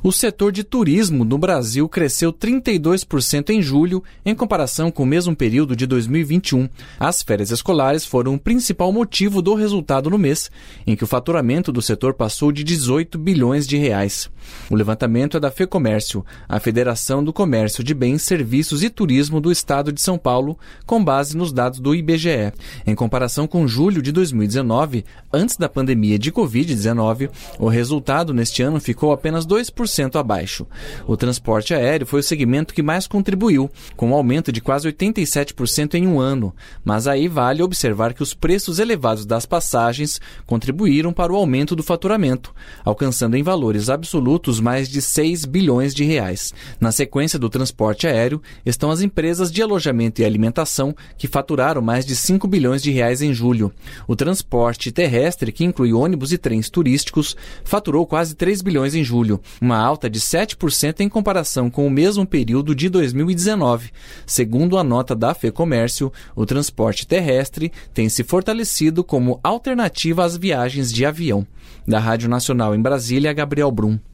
O setor de turismo no Brasil cresceu 32% em julho, em comparação com o mesmo período de 2021. As férias escolares foram o principal motivo do resultado no mês, em que o faturamento do setor passou de 18 bilhões de reais. O levantamento é da FEComércio, a Federação do Comércio de Bens, Serviços e Turismo do Estado de São Paulo, com base nos dados do IBGE. Em comparação com julho de 2019, antes da pandemia de Covid-19, o resultado neste ano ficou apenas 2% abaixo. O transporte aéreo foi o segmento que mais contribuiu, com um aumento de quase 87% em um ano. Mas aí vale observar que os preços elevados das passagens contribuíram para o aumento do faturamento, alcançando em valores absolutos mais de 6 bilhões de reais. Na sequência do transporte aéreo estão as empresas de alojamento e alimentação, que faturaram mais de 5 bilhões de reais em julho. O transporte terrestre, que inclui ônibus e trens turísticos, faturou quase 3 bilhões em julho, uma alta de 7% em comparação com o mesmo período de 2019. Segundo a nota da FEComércio, o transporte terrestre tem se fortalecido como alternativa às viagens de avião. Da Rádio Nacional em Brasília, Gabriel Brum.